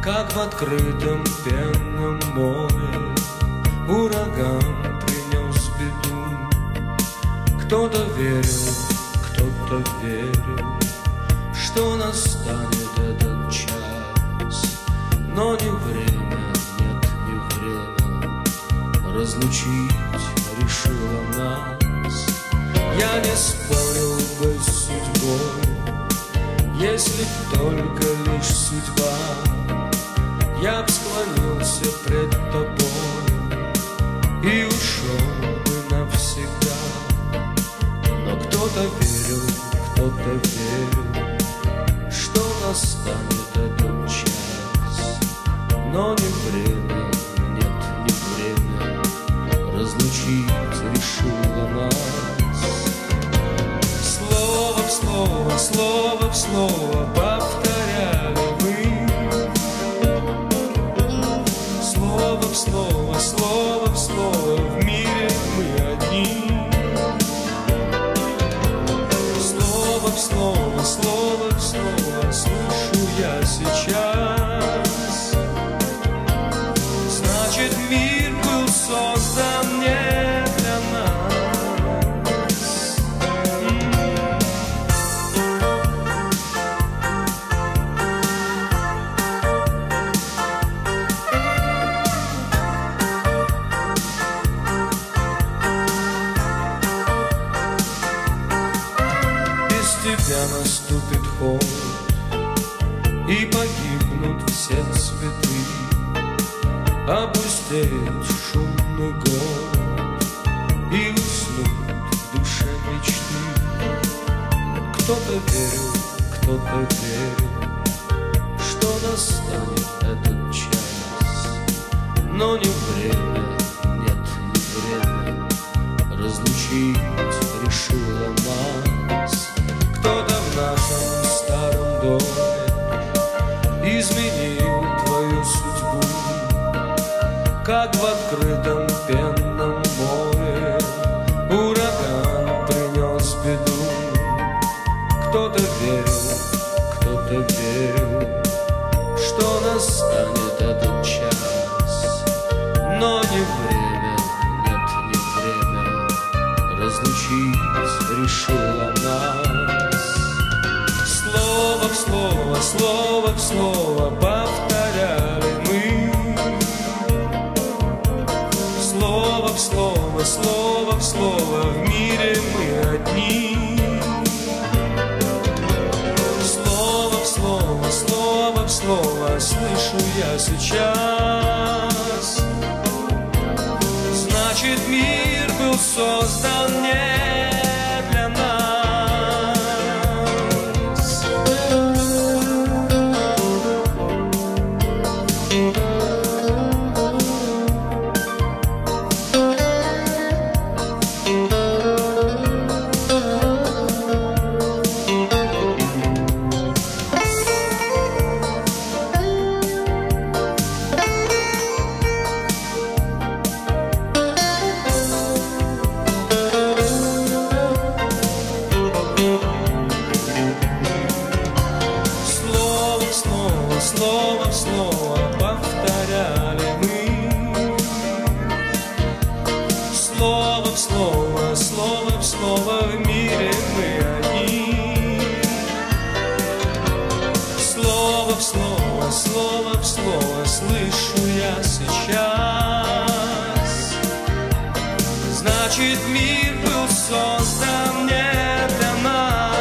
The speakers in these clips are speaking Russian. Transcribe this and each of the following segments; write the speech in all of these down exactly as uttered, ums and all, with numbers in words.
как в открытом пенном море ураган принес беду. Кто-то верил, кто-то верил, что настанет этот час, но не время, нет, не время разлучить решило нас. Я не спорил бы с судьбой, если б только лишь судьба, я б склонился пред тобой и ушел бы навсегда. Но кто-то верил, кто-то верил, что настанет этот час, но не время, нет, не время разлучить решило нас. Слово в слово, слово в слово повторяли мы, слово в слово, слово в слово, в мире мы одни. Слово в слово, слово в слово слышу я сейчас. Значит, мир был создан не для нас. Тебя наступит холод, и погибнут все цветы, опустеет шумный город, и уснут в душе мечты. Кто-то верил, кто-то верил, что настанет этот час, но не время, нет, не время разлучить решило нас. Кто-то в нашем старом доме изменил твою судьбу, как в открытом пенном море ураган принес беду. Кто-то верил, кто-то верил, что настанет этот час, но не время, нет, не время разлучить решило нас. Слово в слово, слово в слово повторяли мы, слово в слово, слово в слово, в мире мы одни. Слово в слово, слово в слово слышу я сейчас. Значит, мир был создан не для нас. Слово в слово повторяли мы, слово в слово, слово в слово, в мире мы одни. Слово в слово, слово в слово слышу я сейчас. Значит, мир был создан не для нас.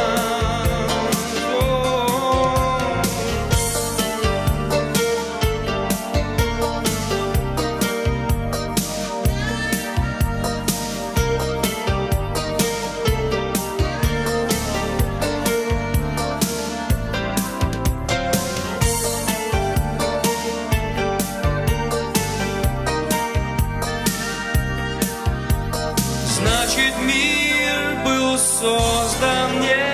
Значит, мир был создан не